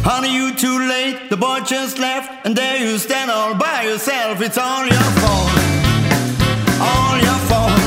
Honey, you too late, the boy just left, and there you stand all by yourself. It's all your fault, all your fault.